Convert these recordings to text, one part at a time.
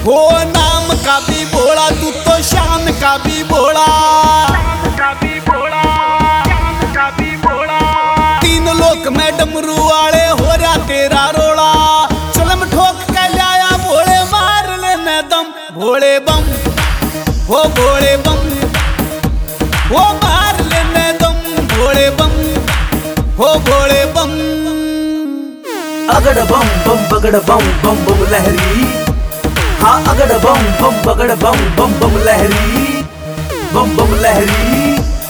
हो नाम का भी भोला, तू तो शान का भी भोला। तीन लोक में डमरू वाले हो रहा तेरा रोला। चलम ठोक के लाया भोले, मार लेने दम भोले बम। हो भोले बम, वो मार लेने दम भोले बम। हो भोले बम। अगड़ बम बम बगड़ बम बम बम लहरी। हाँ अगड़ बम बम बगड़ बम बम बम लहरी, बम बम लहरी।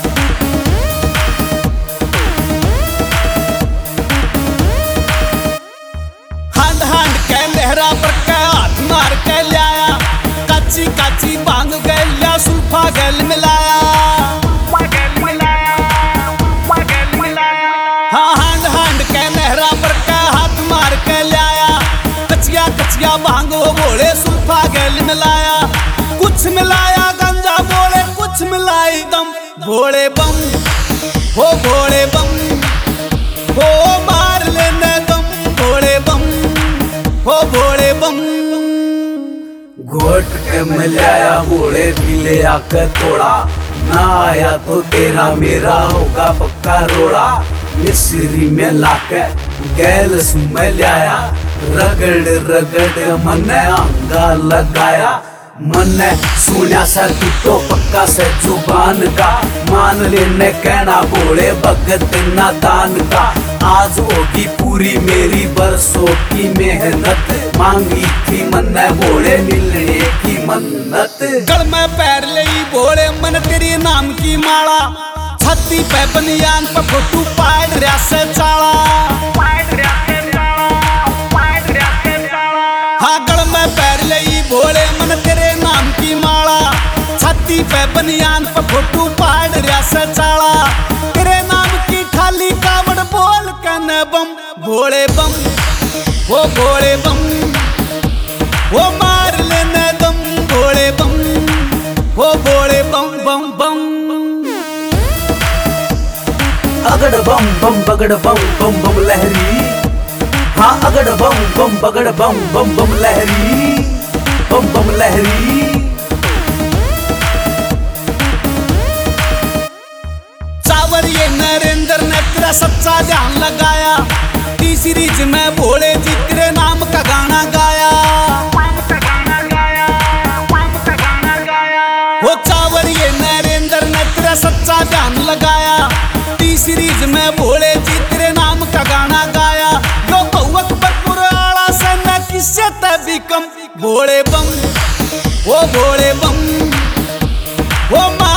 हांड हांड के लहरा पर के हाथ मार के लाया। काची काची भांग गैया सुल्फा गैल मिलाया। हाँ हांड हांड के लहरा पर के हाथ मार के लाया। कचिया कचिया भांग वो बोले सुल्फा गैल मिलाया। कुछ मिलाया गंजा बोले, कुछ मिलाई दम भोले बम। हो भोले बम, हो मार लेने दम भोले बम। हो भोले बम। घोट के मिलाया भोले पीले आकर तोड़ा। ना आया तो तेरा मेरा होगा पक्का रोड़ा। मिश्री में लाके गैल सुमे लाया। रगड़ रगड़ मन अंगा लगाया। मन सुना सा तू तो पक्का से जुबान का। मान लेने कहना भोले भगत नादान का। आज होगी पूरी मेरी बरसों की मेहनत। मांगी थी मन भोले मिलने की मन्नत। गल में पैर ले भोले मन तेरी नाम की माला। छाती पे बनियान पे फोटू पाड़ रहा से चाला। हाँ गल में पैर ले भोले मन तेरे नाम की माला। छाती पे बनियान पे फोटू पाड़ रहा से चाला। तेरे नाम की खाली कावड़ बोल कने बम भोले बम। वो भोले बम, वो मार लेने दम भोले बम। वो भोले बम बम बम। अगड़ बम बम बगड़ बम बम बम लहरी। हाँ अगड़ बम बम बगड़ बम बम बम लहरी, बम बम लहरी। चावर ये नरेंद्र ने तेरा सच्चा ध्यान लगाया। टी सीरीज में भोले जी तेरे नाम का गाना गाया। वो चावर ये नरेंद्र ने तेरा सच्चा ध्यान लगाया। टी सीरीज में भोले जी तेरे नाम का गाना गाया। जो बहुवत पर पुराना से न किससे तभी कम भोले बम। वो भोले बम, वो